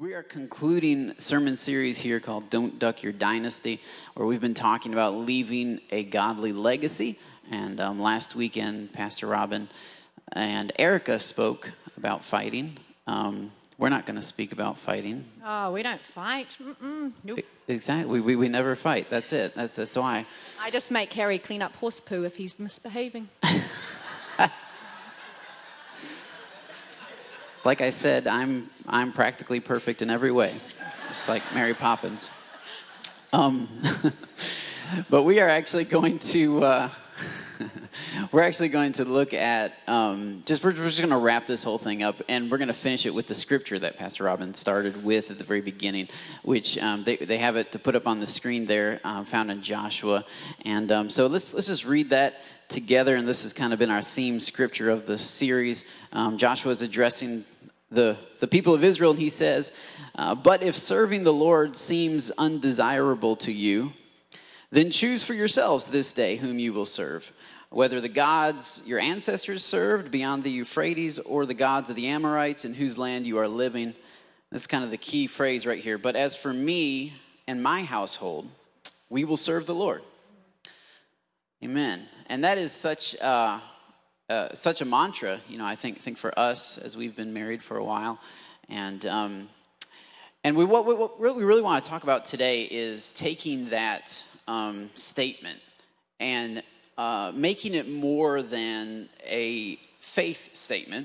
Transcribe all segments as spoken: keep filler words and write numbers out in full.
We are concluding a sermon series here called Don't Duck Your Dynasty, where we've been talking about leaving a godly legacy. And um, last weekend, Pastor Robin and Erica spoke about fighting. Um, we're not going to speak about fighting. Oh, we don't fight. Mm-mm. Nope. Exactly. We, we we never fight. That's it. That's, that's why. I just make Harry clean up horse poo if he's misbehaving. Like I said, I'm I'm practically perfect in every way, just like Mary Poppins. Um, but we are actually going to uh, we're actually going to look at um, just we're, we're just going to wrap this whole thing up, and we're going to finish it with the scripture that Pastor Robin started with at the very beginning, which um, they they have it to put up on the screen there, uh, found in Joshua, and um, so let's let's just read that together, and this has kind of been our theme scripture of the series. Um, Joshua is addressing the, the people of Israel, and he says, uh, but if serving the Lord seems undesirable to you, then choose for yourselves this day whom you will serve, whether the gods your ancestors served beyond the Euphrates or the gods of the Amorites in whose land you are living. That's kind of the key phrase right here. But as for me and my household, we will serve the Lord. Amen. And that is such uh, uh, such a mantra, you know. I think think for us as we've been married for a while, and um, and we what, what we really want to talk about today is taking that um, statement and uh, making it more than a faith statement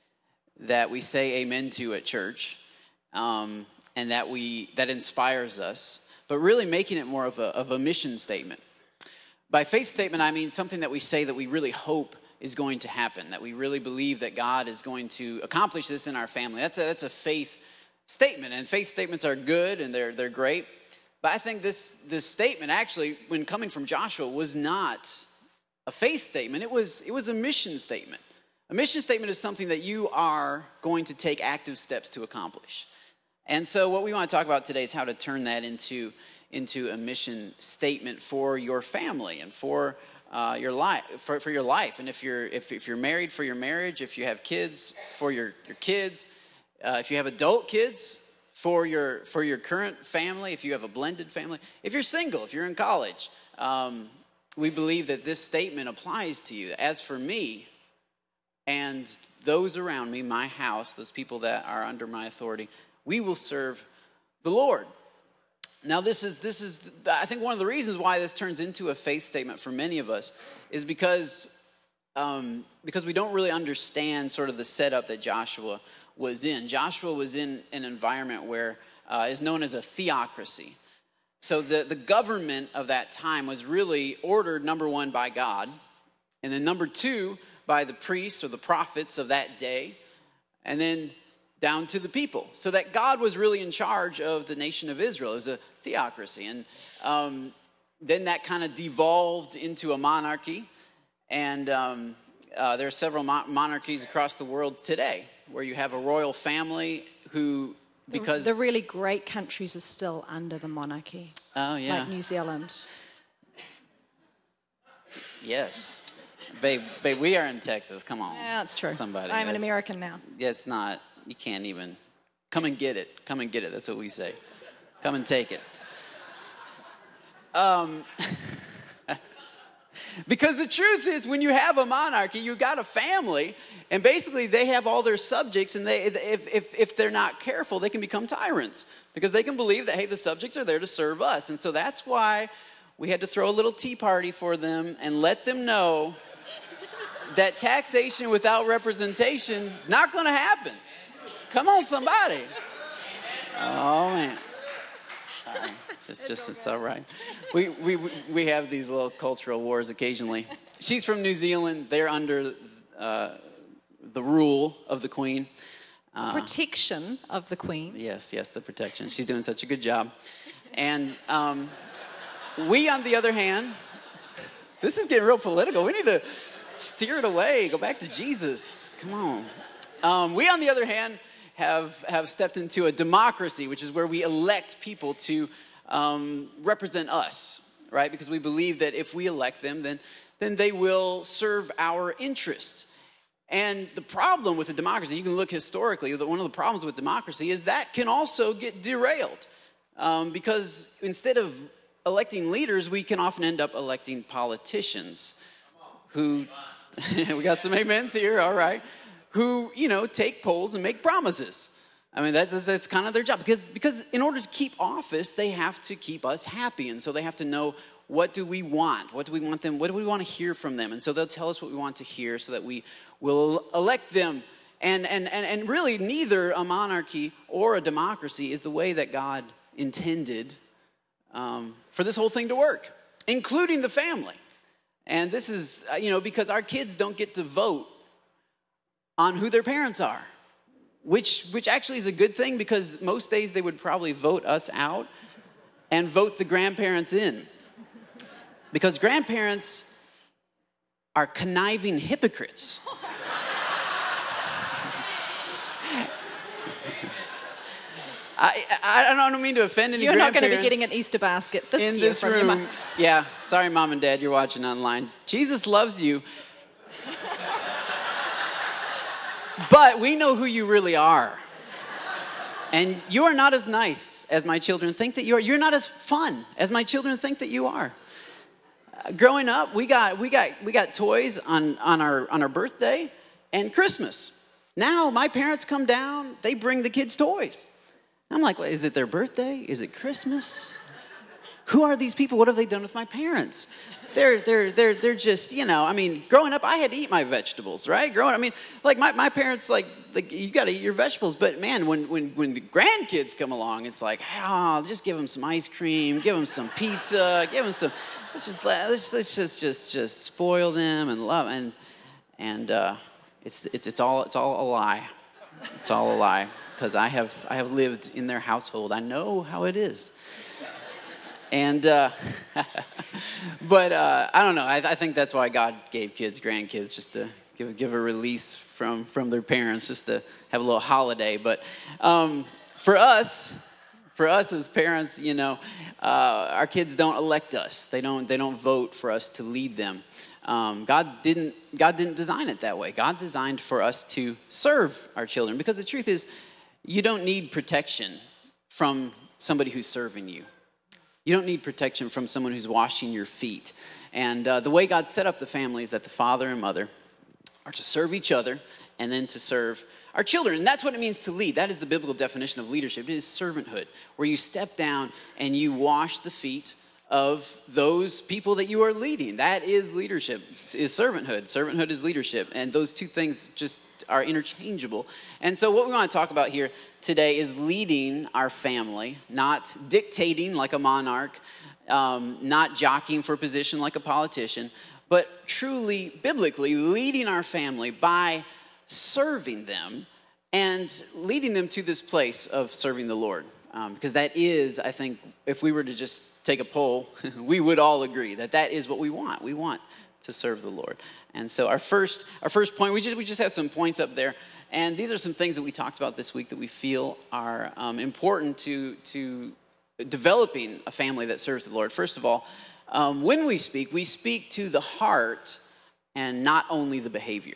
that we say amen to at church, um, and that we that inspires us, but really making it more of a of a mission statement. By faith statement, I mean something that we say that we really hope is going to happen, that we really believe that God is going to accomplish this in our family. That's a, that's a faith statement, and faith statements are good, and they're they're great. But I think this, this statement actually, when coming from Joshua, was not a faith statement. It was, it was a mission statement. A mission statement is something that you are going to take active steps to accomplish. And so what we want to talk about today is how to turn that into into a mission statement for your family and for uh, your life, for, for your life. And if you're if, if you're married, for your marriage. If you have kids, for your, your kids. Uh, if you have adult kids, for your for your current family. If you have a blended family. If you're single, if you're in college, um, we believe that this statement applies to you. As for me and those around me, my house, those people that are under my authority, we will serve the Lord. Now, this is, this is, I think one of the reasons why this turns into a faith statement for many of us is because, um, because we don't really understand sort of the setup that Joshua was in. Joshua was in an environment where uh, is known as a theocracy. So the, the government of that time was really ordered, number one, by God, and then number two, by the priests or the prophets of that day, and then down to the people, so that God was really in charge of the nation of Israel. It was a theocracy, and um, then that kind of devolved into a monarchy, and um, uh, there are several mo- monarchies across the world today, where you have a royal family who, because... The, the really great countries are still under the monarchy. Oh, yeah. Like New Zealand. Yes. Babe, babe, we are in Texas, come on. Yeah, that's true. Somebody. I'm an That's- American now. Yeah, it's not... You can't even, come and get it. Come and get it. That's what we say. Come and take it. Um, because the truth is, when you have a monarchy, you got a family, and basically they have all their subjects, and they, if, if, if they're not careful, they can become tyrants, because they can believe that, hey, the subjects are there to serve us. And so that's why we had to throw a little tea party for them and let them know that taxation without representation is not going to happen. Come on, somebody. Oh, man. Sorry. Just, just, it's all right. We, we, we have these little cultural wars occasionally. She's from New Zealand. They're under uh, the rule of the Queen. Uh, Protection of the Queen. Yes, yes, the protection. She's doing such a good job. And um, we, on the other hand, this is getting real political. We need to steer it away. Go back to Jesus. Come on. Um, we, on the other hand, have have stepped into a democracy, which is where we elect people to um, represent us, right? Because we believe that if we elect them, then then they will serve our interests. And the problem with a democracy, you can look historically, that one of the problems with democracy is that can also get derailed. Um, because instead of electing leaders, we can often end up electing politicians who, we got some amens here, all right, who, you know, take polls and make promises. I mean, that's, that's kind of their job. Because, because in order to keep office, they have to keep us happy. And so they have to know, what do we want? What do we want them? What do we want to hear from them? And so they'll tell us what we want to hear so that we will elect them. And, and, and, and really, neither a monarchy or a democracy is the way that God intended um, for this whole thing to work, including the family. And this is, you know, because our kids don't get to vote on who their parents are, which, which actually is a good thing, because most days they would probably vote us out and vote the grandparents in. Because grandparents are conniving hypocrites. I, I, I don't mean to offend any You're not grandparents. going to be getting an Easter basket this in year this from room. your mum. Yeah, sorry, Mom and Dad, you're watching online. Jesus loves you. But we know who you really are. And you are not as nice as my children think that you are. You're not as fun as my children think that you are. Uh, growing up, we got we got we got toys on, on our on our birthday and Christmas. Now my parents come down, they bring the kids toys. I'm like, well, is it their birthday? Is it Christmas? Who are these people? What have they done with my parents? They're, they're, they're, they're just, you know, I mean, growing up, I had to eat my vegetables, right? Growing up, I mean, like my, my parents, like, like you got to eat your vegetables. But man, when, when, when the grandkids come along, it's like, oh, just give them some ice cream, give them some pizza, give them some, let's just, let's, let's just, just, just spoil them and love. And, and uh, it's, it's, it's all, it's all a lie. It's all a lie. Because I have, I have lived in their household. I know how it is. And, uh, but uh, I don't know. I, I think that's why God gave kids grandkids, just to give, give a release from, from their parents, just to have a little holiday. But um, for us, for us as parents, you know, uh, our kids don't elect us. They don't, they don't vote for us to lead them. Um, God didn't, God didn't design it that way. God designed for us to serve our children. Because the truth is, you don't need protection from somebody who's serving you. You don't need protection from someone who's washing your feet. And uh, the way God set up the family is that the father and mother are to serve each other and then to serve our children. And that's what it means to lead. That is the biblical definition of leadership. It is servanthood, where you step down and you wash the feet of those people that you are leading. That is leadership, is servanthood. Servanthood is leadership. And those two things just are interchangeable. And so what we want to talk about here today is leading our family, not dictating like a monarch, um, not jockeying for position like a politician, but truly, biblically, leading our family by serving them and leading them to this place of serving the Lord. Um, because that is, I think, if we were to just take a poll, we would all agree that that is what we want. We want to serve the Lord. And so our first our first point, we just we just have some points up there. And these are some things that we talked about this week that we feel are um, important to, to developing a family that serves the Lord. First of all, um, when we speak, we speak to the heart and not only the behavior.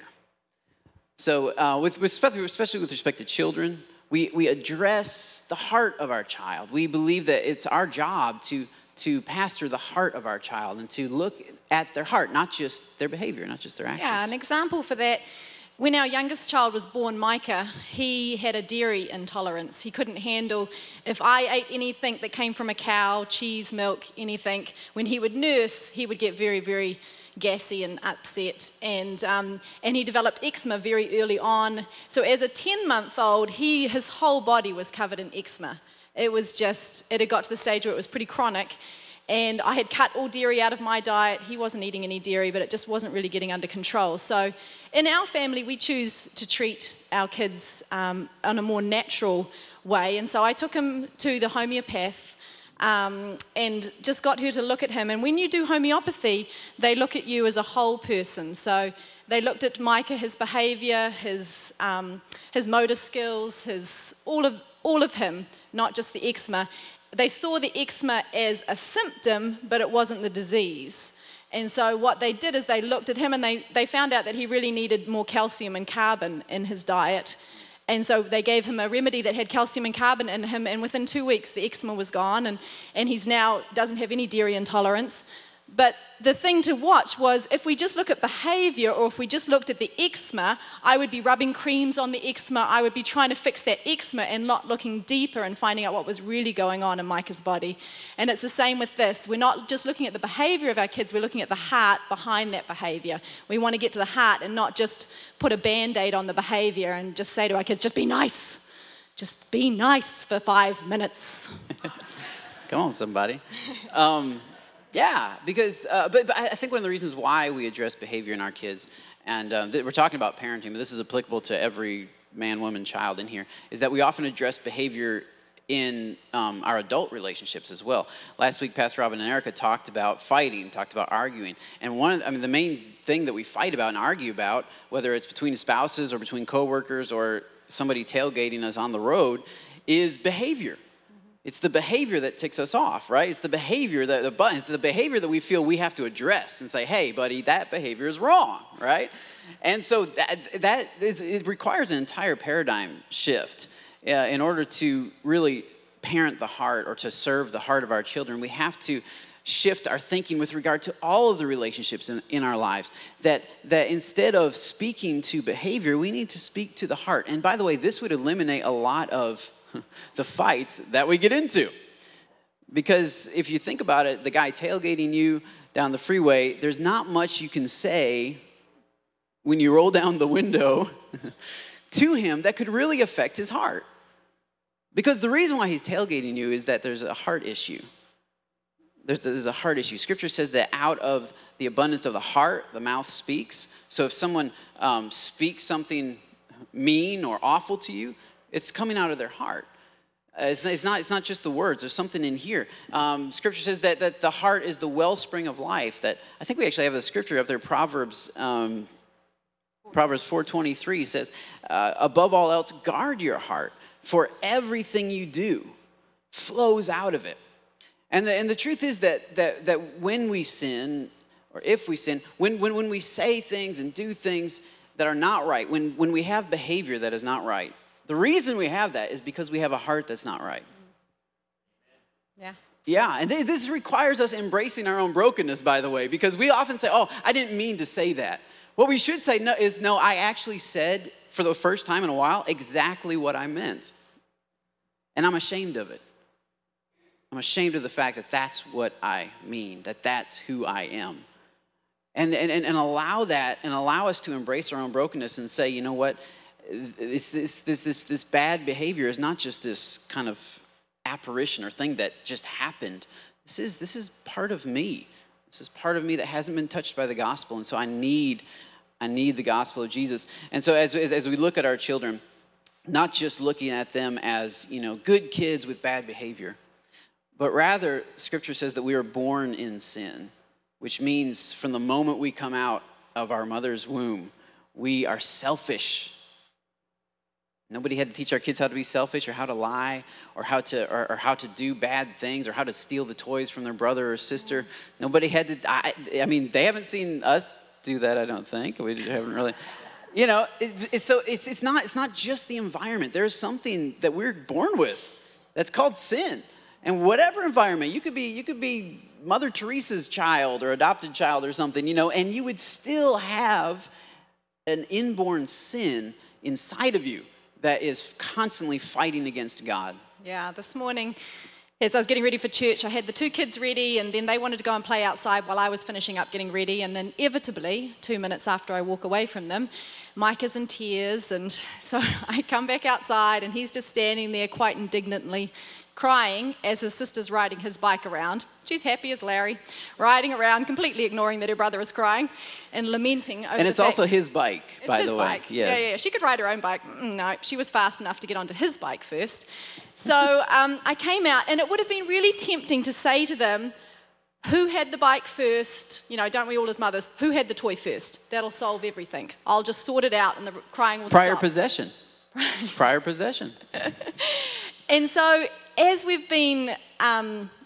So uh, with, with especially with respect to children, we, we address the heart of our child. We believe that it's our job to, to pastor the heart of our child and to look at their heart, not just their behavior, not just their actions. Yeah, an example for that, when our youngest child was born, Micah, he had a dairy intolerance. He couldn't handle, if I ate anything that came from a cow, cheese, milk, anything, when he would nurse, he would get very, very gassy and upset, and um, and he developed eczema very early on. So as a ten-month-old, he his whole body was covered in eczema. It was just, it had got to the stage where it was pretty chronic, and I had cut all dairy out of my diet. He wasn't eating any dairy, but it just wasn't really getting under control. So in our family, we choose to treat our kids um, on a more natural way, and so I took him to the homeopath, Um, and just got her to look at him. And when you do homeopathy, they look at you as a whole person. So they looked at Micah, his behavior, his um, his motor skills, his all of all of him, not just the eczema. They saw the eczema as a symptom, but it wasn't the disease. And so what they did is they looked at him and they, they found out that he really needed more calcium and carbon in his diet. And so they gave him a remedy that had calcium and carbon in him, and within two weeks the eczema was gone, and, and he's now doesn't have any dairy intolerance. But the thing to watch was if we just look at behavior, or if we just looked at the eczema, I would be rubbing creams on the eczema. I would be trying to fix that eczema and not looking deeper and finding out what was really going on in Micah's body. And it's the same with this. We're not just looking at the behavior of our kids, we're looking at the heart behind that behavior. We want to get to the heart and not just put a Band-Aid on the behavior and just say to our kids, just be nice. Just be nice for five minutes. Come on, somebody. Um, Yeah, because, uh, but, but I think one of the reasons why we address behavior in our kids, and uh, th- we're talking about parenting, but this is applicable to every man, woman, child in here, is that we often address behavior in um, our adult relationships as well. Last week, Pastor Robin and Erica talked about fighting, talked about arguing, and one of the, I mean, the main thing that we fight about and argue about, whether it's between spouses or between coworkers or somebody tailgating us on the road, is behavior. It's the behavior that ticks us off, right? It's the behavior that the it's the behavior that we feel we have to address and say, "Hey, buddy, that behavior is wrong," right? And so that that is, it requires an entire paradigm shift uh, in order to really parent the heart or to serve the heart of our children. We have to shift our thinking with regard to all of the relationships in, in our lives. That that instead of speaking to behavior, we need to speak to the heart. And by the way, this would eliminate a lot of the fights that we get into. Because if you think about it, the guy tailgating you down the freeway, there's not much you can say when you roll down the window to him that could really affect his heart. Because the reason why he's tailgating you is that there's a heart issue. There's a, there's a heart issue. Scripture says that out of the abundance of the heart, the mouth speaks. So if someone um, speaks something mean or awful to you, it's coming out of their heart. Uh, it's, it's, not, it's not just the words. There's something in here. Um, scripture says that, that the heart is the wellspring of life. That I think we actually have the scripture up there. Proverbs um, Proverbs four twenty-three says, uh, above all else, guard your heart, for everything you do flows out of it. And the, and the truth is that, that, that when we sin, or if we sin, when, when, when we say things and do things that are not right, when, when we have behavior that is not right, the reason we have that is because we have a heart that's not right. Yeah. Yeah, and this requires us embracing our own brokenness, by the way, because we often say, oh, I didn't mean to say that. What we should say no, is, no, I actually said for the first time in a while exactly what I meant. And I'm ashamed of it. I'm ashamed of the fact that that's what I mean, that that's who I am. And, and, and allow that, and allow us to embrace our own brokenness and say, you know what, This, this, this, this, this bad behavior is not just this kind of apparition or thing that just happened. This is, this is part of me. This is part of me that hasn't been touched by the gospel. And so I need, I need the gospel of Jesus. And so as, as, as we look at our children, not just looking at them as, you know, good kids with bad behavior, but rather scripture says that we are born in sin, which means from the moment we come out of our mother's womb, we are selfish. Nobody had to teach our kids how to be selfish or how to lie or how to or, or how to do bad things or how to steal the toys from their brother or sister. Nobody had to, I, I mean, they haven't seen us do that, I don't think. We haven't really, you know, it, it, so it's, it's, not, it's not just the environment. There's something that we're born with that's called sin. And whatever environment, you could be, you could be Mother Teresa's child or adopted child or something, you know, and you would still have an inborn sin inside of you that is constantly fighting against God. Yeah, this morning, as I was getting ready for church, I had the two kids ready, and then they wanted to go and play outside while I was finishing up getting ready, and inevitably, two minutes after I walk away from them, Micah's in tears, and so I come back outside, and he's just standing there quite indignantly crying as his sister's riding his bike around. She's happy as Larry, riding around, completely ignoring that her brother is crying and lamenting over And it's the also fact- his bike, it's by his the way. bike. Yes. Yeah, yeah, she could ride her own bike. Mm, No, she was fast enough to get onto his bike first. So um, I came out, and it would have been really tempting to say to them, who had the bike first? You know, don't we all as mothers, who had the toy first? That'll solve everything. I'll just sort it out and the crying will Prior stop. possession. Prior possession. And so as we've been um,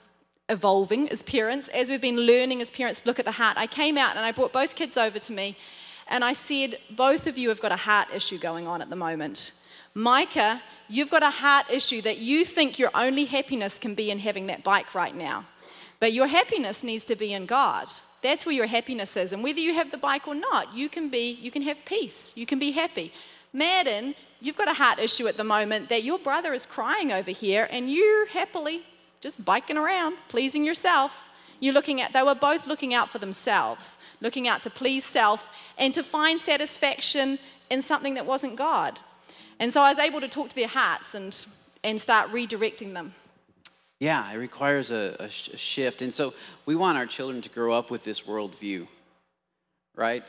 evolving as parents, as we've been learning as parents to look at the heart, I came out and I brought both kids over to me and I said, both of you have got a heart issue going on at the moment. Micah, you've got a heart issue that you think your only happiness can be in having that bike right now. But your happiness needs to be in God. That's where your happiness is. And whether you have the bike or not, you can be, you can have peace. You can be happy. Madden, you've got a heart issue at the moment that your brother is crying over here and you're happily just biking around, pleasing yourself. You're looking at, they were both looking out for themselves, looking out to please self and to find satisfaction in something that wasn't God. And so I was able to talk to their hearts and, and start redirecting them. Yeah, it requires a, a, sh- a shift. And so we want our children to grow up with this worldview, right?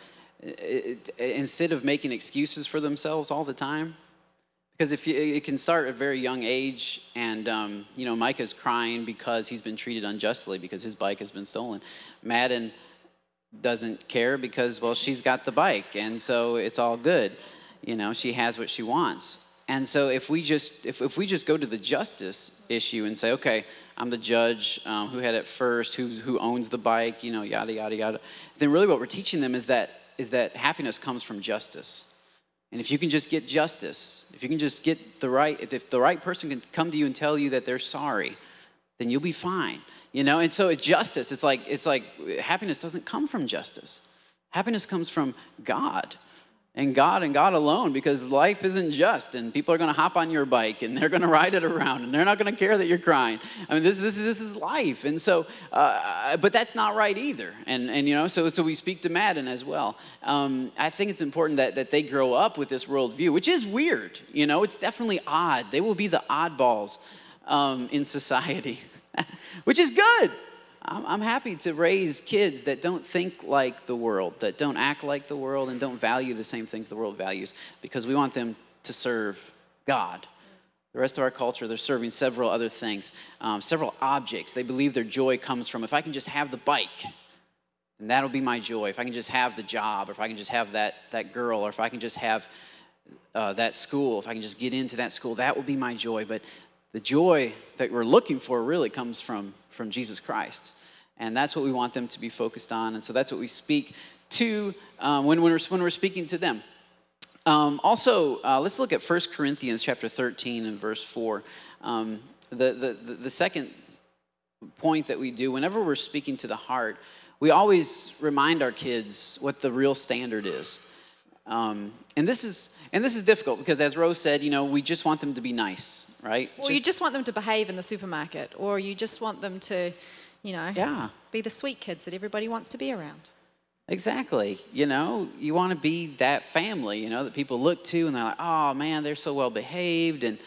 It, it, instead of making excuses for themselves all the time. Because if you, it can start at a very young age, and um, you know, Micah's crying because he's been treated unjustly because his bike has been stolen. Madden doesn't care because, well, she's got the bike, and so it's all good. You know, she has what she wants. And so if we just if, if we just go to the justice issue and say, okay, I'm the judge, um, who had it first, who who owns the bike, you know, yada yada yada, then really what we're teaching them is that is that happiness comes from justice. And if you can just get justice, if you can just get the right, if the right person can come to you and tell you that they're sorry, then you'll be fine. You know, and so it's justice. It's like it's like happiness doesn't come from justice. Happiness comes from God. And God and God alone, because life isn't just, and people are going to hop on your bike, and they're going to ride it around, and they're not going to care that you're crying. I mean, this this is this is life, and so, uh, but that's not right either. And and you know, so so we speak to Madden as well. Um, I think it's important that that they grow up with this worldview, which is weird. You know, it's definitely odd. They will be the oddballs um, in society, which is good. I'm happy to raise kids that don't think like the world, that don't act like the world, and don't value the same things the world values, because we want them to serve God. The rest of our culture, they're serving several other things, um, several objects. They believe their joy comes from, if I can just have the bike, and that'll be my joy. If I can just have the job, or if I can just have that, that girl, or if I can just have uh, that school, if I can just get into that school, that will be my joy. But the joy that we're looking for really comes from, from Jesus Christ. And that's what we want them to be focused on. And so that's what we speak to um, when, when, we're, when we're speaking to them. Um, also, uh, let's look at First Corinthians chapter thirteen and verse four. Um, the, the, the, the second point that we do, whenever we're speaking to the heart, we always remind our kids what the real standard is. Um, and this is and this is difficult because, as Rose said, you know, we just want them to be nice, right? Or just, you just want them to behave in the supermarket, or you just want them to, you know, yeah. be the sweet kids that everybody wants to be around. Exactly. You know, you want to be that family, you know, that people look to and they're like, oh man, they're so well behaved, and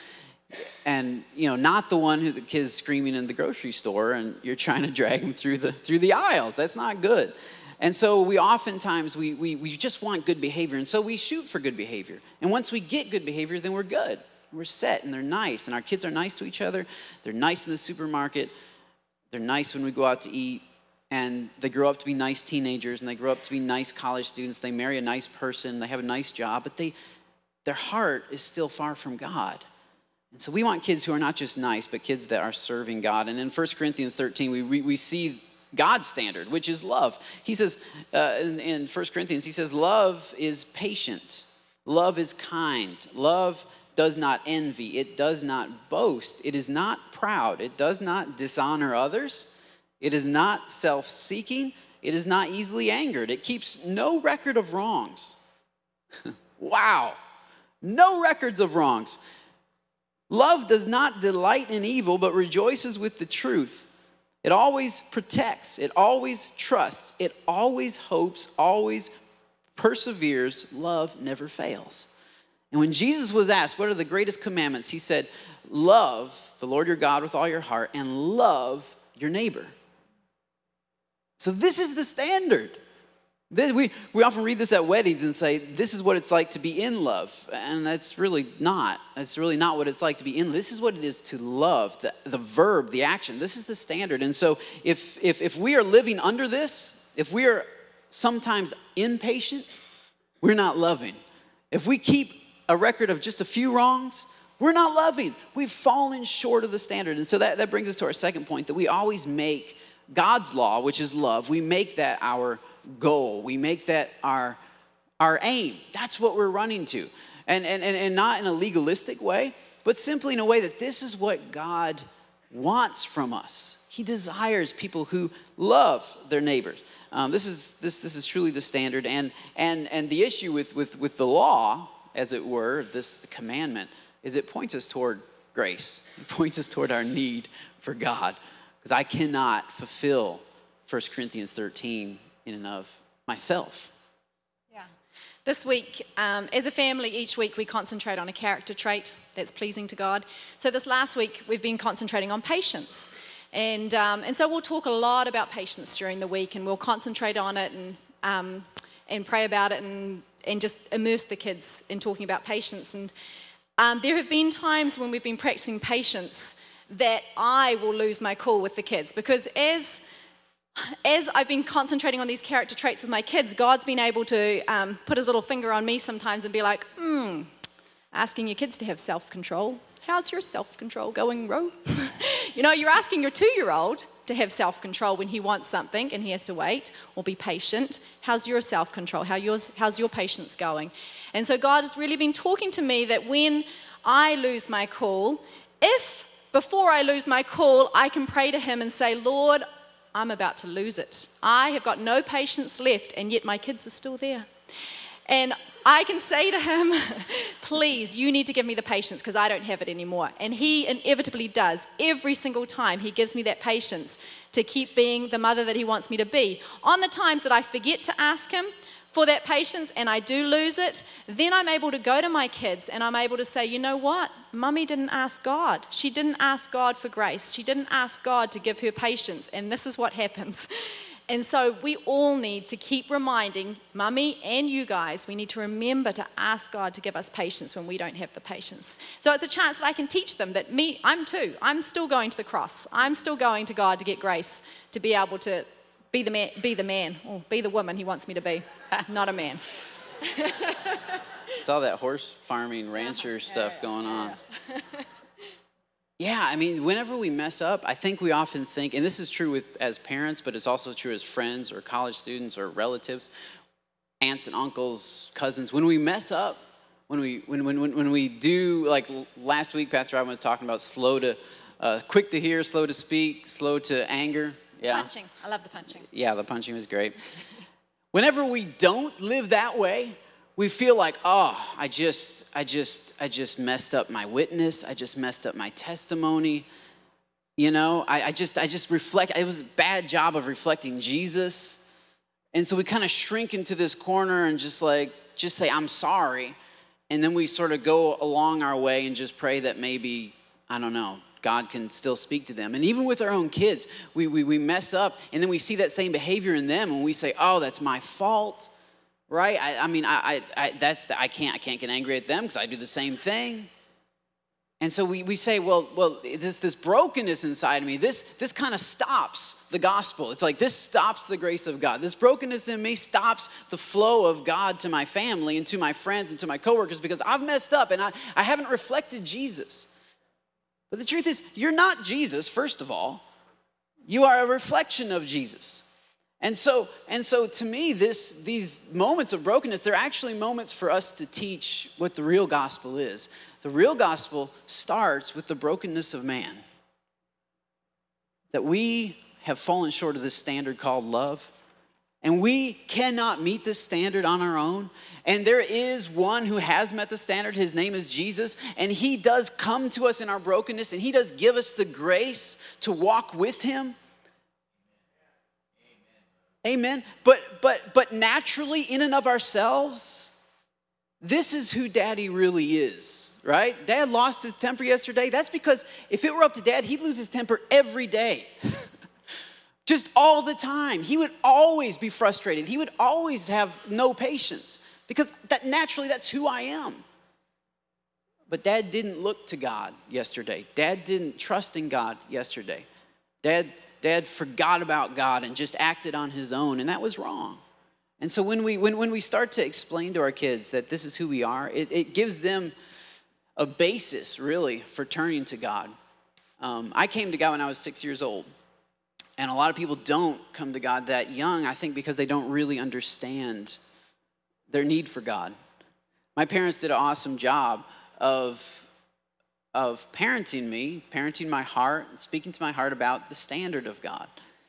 and you know, not the one who the kid's screaming in the grocery store and you're trying to drag them through the through the aisles. That's not good. And so we oftentimes we we we just want good behavior, and so we shoot for good behavior. And once we get good behavior, then we're good. We're set, and they're nice, and our kids are nice to each other. They're nice in the supermarket. They're nice when we go out to eat, and they grow up to be nice teenagers, and they grow up to be nice college students. They marry a nice person. They have a nice job, but they their heart is still far from God. And so we want kids who are not just nice, but kids that are serving God. And in First Corinthians thirteen, we we, we see God's standard, which is love. He says uh, in, in First Corinthians, he says, love is patient. Love is kind. Love does not envy. It does not boast. It is not proud. It does not dishonor others. It is not self-seeking. It is not easily angered. It keeps no record of wrongs. Wow. No records of wrongs. Love does not delight in evil, but rejoices with the truth. It always protects. It always trusts. It always hopes, always perseveres. Love never fails. And when Jesus was asked, what are the greatest commandments? He said, love the Lord your God with all your heart and love your neighbor. So this is the standard. We, we often read this at weddings and say, this is what it's like to be in love. And that's really not. That's really not what it's like to be in. This is what it is to love, the, the verb, the action. This is the standard. And so if, if, if we are living under this, if we are sometimes impatient, we're not loving. If we keep a record of just a few wrongs, We're not loving. We've fallen short of the standard. And so that, that brings us to our second point, that we always make God's law, which is love, we make that our goal. We make that our, our aim. That's what we're running to. And, and, and, and not in a legalistic way, but simply in a way that this is what God wants from us. He desires people who love their neighbors. Um, this is this this is truly the standard. And and and the issue with with with the law, as it were, this the commandment, is it points us toward grace. It points us toward our need for God. Because I cannot fulfill First Corinthians thirteen in and of myself. Yeah. This week, um, as a family, each week we concentrate on a character trait that's pleasing to God. So this last week, we've been concentrating on patience. And um, and so we'll talk a lot about patience during the week, and we'll concentrate on it and um, and pray about it and, and just immerse the kids in talking about patience. And um, there have been times when we've been practicing patience that I will lose my cool with the kids, because as as I've been concentrating on these character traits with my kids, God's been able to um, put his little finger on me sometimes and be like, hmm, asking your kids to have self-control. How's your self-control going, Ro? You know, you're asking your two-year-old to have self-control when he wants something and he has to wait or be patient. How's your self-control? How yours, how's your patience going? And so God has really been talking to me that when I lose my cool, if before I lose my cool, I can pray to him and say, Lord, I'm about to lose it. I have got no patience left, and yet my kids are still there. And I can say to him, please, you need to give me the patience because I don't have it anymore. And he inevitably does. Every single time he gives me that patience to keep being the mother that he wants me to be. On the times that I forget to ask him for that patience and I do lose it, then I'm able to go to my kids and I'm able to say, you know what? Mummy didn't ask God. She didn't ask God for grace. She didn't ask God to give her patience. And this is what happens. And so we all need to keep reminding, Mummy and you guys, we need to remember to ask God to give us patience when we don't have the patience. So it's a chance that I can teach them that me, I'm too. I'm still going to the cross. I'm still going to God to get grace, to be able to be the man, be the man, or be the woman he wants me to be, not a man. It's all that horse farming, rancher yeah, stuff yeah, going yeah, on. Yeah. Yeah, I mean, whenever we mess up, I think we often think, and this is true with as parents, but it's also true as friends or college students or relatives, aunts and uncles, cousins. When we mess up, when we when when when, when we do, like last week, Pastor Robin was talking about slow to, uh, quick to hear, slow to speak, slow to anger. Yeah. Punching. I love the punching. Yeah, the punching was great. Whenever we don't live that way, we feel like, oh, I just, I just, I just messed up my witness. I just messed up my testimony. You know, I, I just, I just reflect. It was a bad job of reflecting Jesus. And so we kind of shrink into this corner and just like, just say, I'm sorry. And then we sort of go along our way and just pray that maybe, I don't know, God can still speak to them. And even with our own kids, we, we, we mess up and then we see that same behavior in them and we say, oh, that's my fault. Right? I, I mean, I, I, I that's the, I can't I can't get angry at them because I do the same thing. And so we, we say, well, well, this this brokenness inside of me, this this kind of stops the gospel. It's like this stops the grace of God. This brokenness in me stops the flow of God to my family and to my friends and to my coworkers because I've messed up and I, I haven't reflected Jesus. But the truth is, you're not Jesus, first of all. You are a reflection of Jesus. And so, and so to me, this, these moments of brokenness, they're actually moments for us to teach what the real gospel is. The real gospel starts with the brokenness of man. That we have fallen short of this standard called love. And we cannot meet this standard on our own. And there is one who has met the standard. His name is Jesus. And he does come to us in our brokenness. And he does give us the grace to walk with him. Amen. But but but naturally, in and of ourselves, this is who Daddy really is, right? Dad lost his temper yesterday. That's because if it were up to Dad, he'd lose his temper every day. Just all the time. He would always be frustrated. He would always have no patience because that naturally, that's who I am. But Dad didn't look to God yesterday. Dad didn't trust in God yesterday. Dad Dad forgot about God and just acted on his own, and that was wrong. And so when we when, when we start to explain to our kids that this is who we are, it, it gives them a basis, really, for turning to God. Um, I came to God when I was six years old. And a lot of people don't come to God that young, I think, because they don't really understand their need for God. My parents did an awesome job of, of parenting me, parenting my heart, speaking to my heart about the standard of God.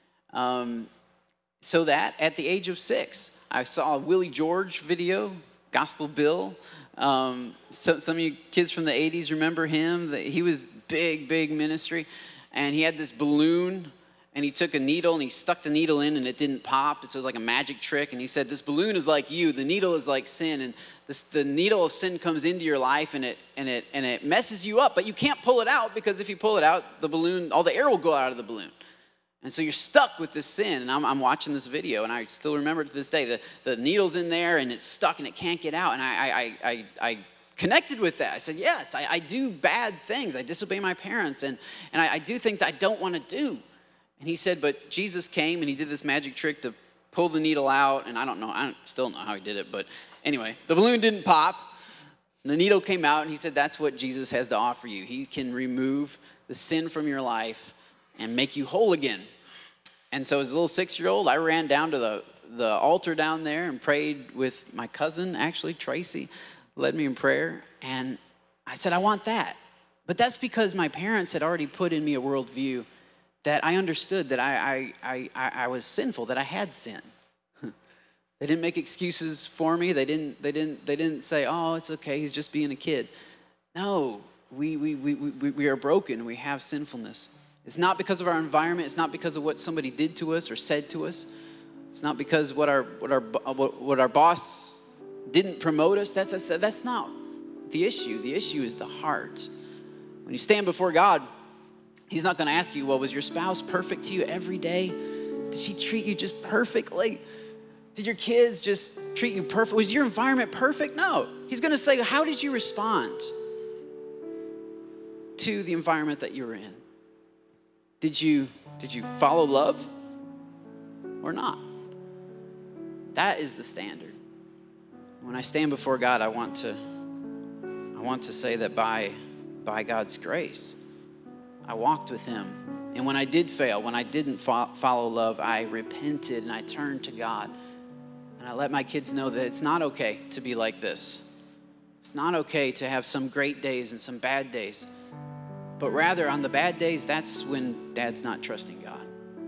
Um, so that at the age of six, I saw a Willie George video, Gospel Bill. Um, so, some of you kids from the eighties remember him. He was big, big ministry. And he had this balloon. And he took a needle and he stuck the needle in and it didn't pop. So it was like a magic trick. And he said, this balloon is like you. The needle is like sin. And this, the needle of sin comes into your life and it and it and it messes you up. But you can't pull it out because if you pull it out, the balloon, all the air will go out of the balloon. And so you're stuck with this sin. And I'm, I'm watching this video and I still remember it to this day. The, the needle's in there and it's stuck and it can't get out. And I I I, I connected with that. I said, yes, I, I do bad things. I disobey my parents and, and I, I do things I don't want to do. And he said, but Jesus came and he did this magic trick to pull the needle out. And I don't know, I don't, still don't know how he did it. But anyway, the balloon didn't pop. The needle came out and he said, that's what Jesus has to offer you. He can remove the sin from your life and make you whole again. And so as a little six-year-old, I ran down to the, the altar down there and prayed with my cousin, actually, Tracy, led me in prayer. And I said, I want that. But that's because my parents had already put in me a worldview that I understood that I, I, I, I was sinful, that I had sin. They didn't make excuses for me. They didn't, they didn't, they didn't say, oh, it's okay, he's just being a kid. No, we, we, we, we, we are broken. We have sinfulness. It's not because of our environment. It's not because of what somebody did to us or said to us. It's not because what our, what our, what, what our boss didn't promote us. That's, that's, that's not the issue. The issue is the heart. When you stand before God, He's not going to ask you, well, was your spouse perfect to you every day? Did she treat you just perfectly? Did your kids just treat you perfect? Was your environment perfect? No. He's going to say, how did you respond to the environment that you were in? Did you, did you follow love or not? That is the standard. When I stand before God, I want to, I want to say that by, by God's grace, I walked with him. And when I did fail, when I didn't fo- follow love, I repented and I turned to God. And I let my kids know that it's not okay to be like this. It's not okay to have some great days and some bad days. But rather, on the bad days, that's when Dad's not trusting God.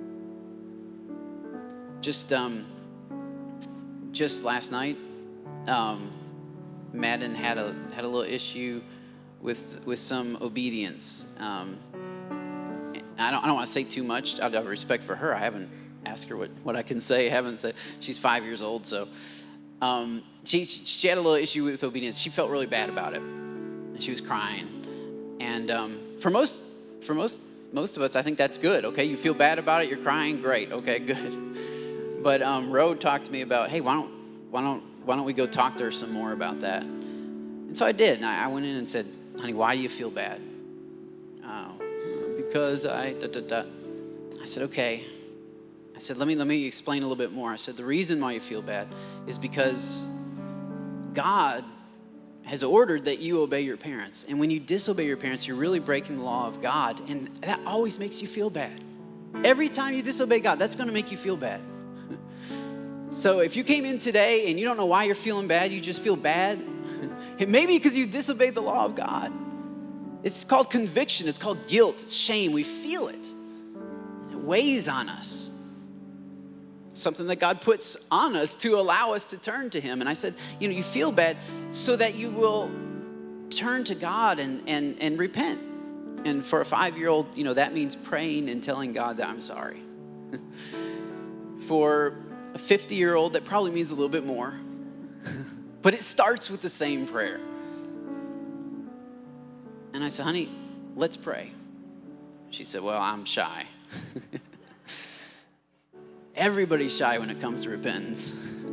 Just, um, just last night, um, Madden had a had a little issue with with some obedience. Um, I don't, I don't want to say too much out of respect for her. I haven't asked her what, what I can say. I haven't said. She's five years old, so um, she she had a little issue with obedience. She felt really bad about it, and she was crying. And um, for most for most most of us, I think that's good. Okay, you feel bad about it, you're crying, great. Okay, good. But um, Rode talked to me about, hey, why don't why don't why don't we go talk to her some more about that? And so I did. And I, I went in and said, honey, why do you feel bad? Oh, because I, da, da, da. I said, okay. I said, let me, let me explain a little bit more. I said, the reason why you feel bad is because God has ordered that you obey your parents. And when you disobey your parents, you're really breaking the law of God. And that always makes you feel bad. Every time you disobey God, that's going to make you feel bad. So if you came in today and you don't know why you're feeling bad, you just feel bad, it may be because you disobeyed the law of God. It's called conviction. It's called guilt. It's shame. We feel it. It weighs on us. Something that God puts on us to allow us to turn to him. And I said, you know, you feel bad so that you will turn to God and, and, and repent. And for a five-year-old, you know, that means praying and telling God that I'm sorry. For a fifty-year-old, that probably means a little bit more. But it starts with the same prayer. And I said, honey, let's pray. She said, well, I'm shy. Everybody's shy when it comes to repentance.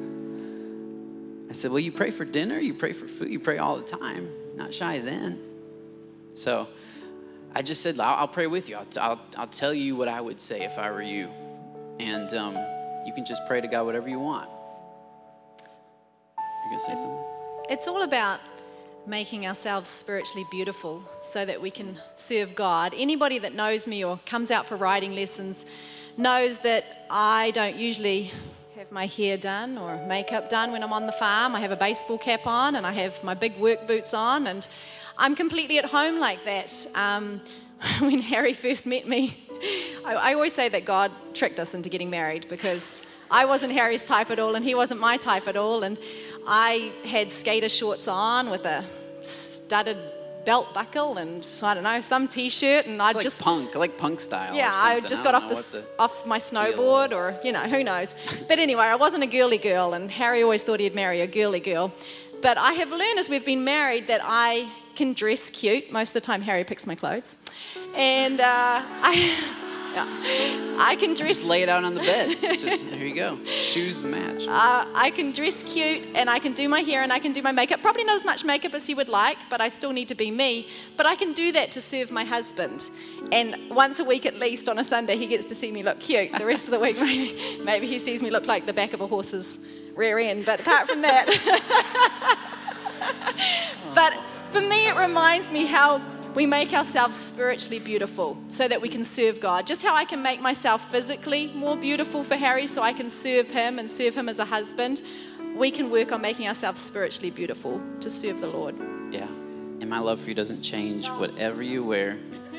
I said, well, you pray for dinner, you pray for food, you pray all the time. Not shy then. So I just said, I'll, I'll pray with you. I'll, I'll, I'll tell you what I would say if I were you. And um, you can just pray to God whatever you want. You're going to say something? It's all about making ourselves spiritually beautiful so that we can serve God. Anybody that knows me or comes out for riding lessons knows that I don't usually have my hair done or makeup done when I'm on the farm. I have a baseball cap on and I have my big work boots on, and I'm completely at home like that. Um, when Harry first met me, I, I always say that God tricked us into getting married, because I wasn't Harry's type at all and he wasn't my type at all, and I had skater shorts on with a studded belt buckle and I don't know, some t-shirt, and I like just punk, like punk style. Yeah, or I something. just I got don't off know the, what off my snowboard, or you know, who knows. But anyway, I wasn't a girly girl, and Harry always thought he'd marry a girly girl. But I have learned as we've been married that I can dress cute. Most of the time, Harry picks my clothes, and uh, I. Yeah. I can dress. Just lay it out on the bed. Just, here you go. Shoes to match. Uh, I can dress cute, and I can do my hair, and I can do my makeup. Probably not as much makeup as he would like, but I still need to be me. But I can do that to serve my husband. And once a week at least on a Sunday, he gets to see me look cute. The rest of the week, maybe, maybe he sees me look like the back of a horse's rear end. But apart from that. But for me, it reminds me how we make ourselves spiritually beautiful so that we can serve God. Just how I can make myself physically more beautiful for Harry so I can serve him and serve him as a husband, we can work on making ourselves spiritually beautiful to serve the Lord. Yeah. And my love for you doesn't change whatever you wear.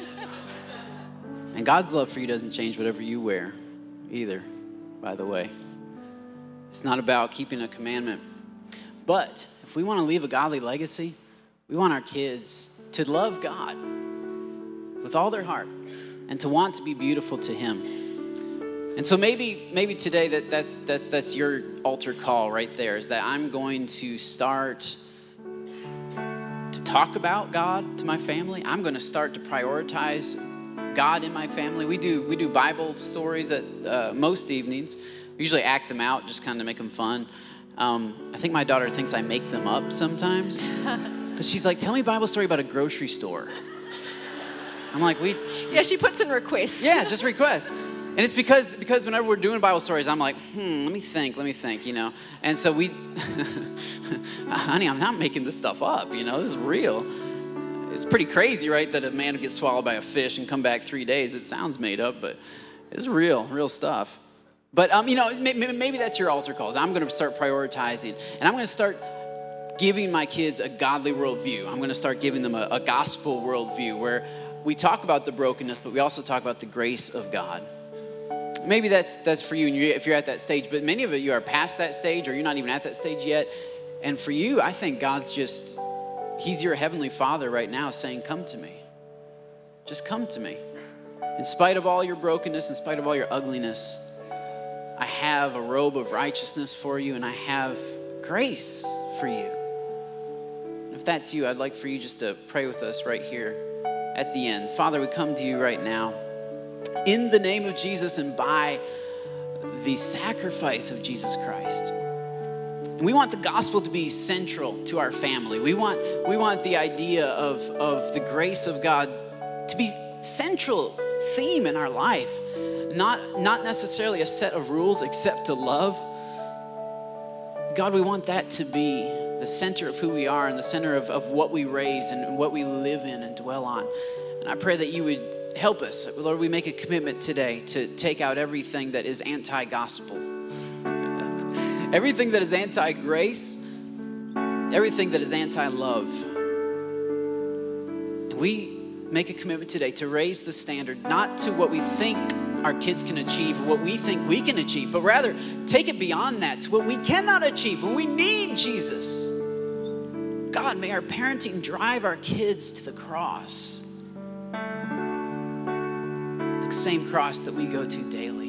And God's love for you doesn't change whatever you wear either, by the way. It's not about keeping a commandment. But if we want to leave a godly legacy, we want our kids to love God with all their heart and to want to be beautiful to Him. And so maybe maybe today that that's that's that's your altar call right there, is that I'm going to start to talk about God to my family. I'm going to start to prioritize God in my family. We do we do Bible stories at uh, most evenings. We usually act them out, just kind of make them fun. Um, I think my daughter thinks I make them up sometimes. Because she's like, tell me a Bible story about a grocery store. I'm like, we... Yeah, she puts in requests. Yeah, just requests. And it's because because whenever we're doing Bible stories, I'm like, hmm, let me think, let me think, you know. And so we... Honey, I'm not making this stuff up, you know. This is real. It's pretty crazy, right, that a man would get swallowed by a fish and come back three days. It sounds made up, but it's real, real stuff. But, um, you know, maybe, maybe that's your altar calls. I'm going to start prioritizing. And I'm going to start giving my kids a godly worldview. I'm going to start giving them a, a gospel worldview where we talk about the brokenness, but we also talk about the grace of God. Maybe that's that's for you, and you, if you're at that stage. But many of you are past that stage, or you're not even at that stage yet. And for you, I think God's just, He's your heavenly Father right now saying, come to me. Just come to me. In spite of all your brokenness, in spite of all your ugliness, I have a robe of righteousness for you, and I have grace for you. If that's you, I'd like for you just to pray with us right here at the end. Father, we come to you right now in the name of Jesus and by the sacrifice of Jesus Christ. And we want the gospel to be central to our family. We want, we want the idea of, of the grace of God to be central theme in our life. Not, not necessarily a set of rules except to love. God, we want that to be the center of who we are and the center of, of what we raise and what we live in and dwell on. And I pray that you would help us. Lord, we make a commitment today to take out everything that is anti-gospel. Everything that is anti-grace. Everything that is anti-love. And we make a commitment today to raise the standard, not to what we think our kids can achieve, what we think we can achieve, but rather take it beyond that to what we cannot achieve when we need Jesus. God, may our parenting drive our kids to the cross. The same cross that we go to daily.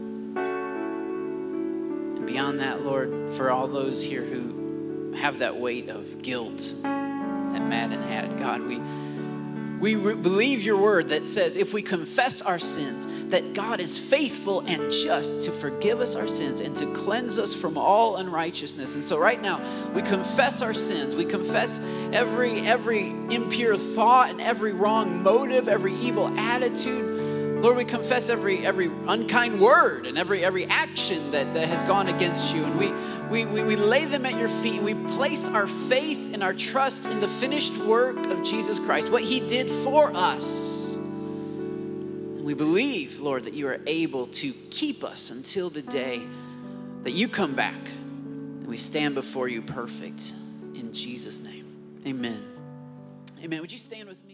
And beyond that, Lord, for all those here who have that weight of guilt that Madden had, God, we We re- believe your word that says if we confess our sins, that God is faithful and just to forgive us our sins and to cleanse us from all unrighteousness. And so right now, we confess our sins. We confess every, every impure thought and every wrong motive, every evil attitude. Lord, we confess every every unkind word and every every action that, that has gone against you. And we, we, we, we lay them at your feet, and we place our faith and our trust in the finished work of Jesus Christ, what he did for us. And we believe, Lord, that you are able to keep us until the day that you come back and we stand before you perfect. In Jesus' name, amen. Amen. Would you stand with me?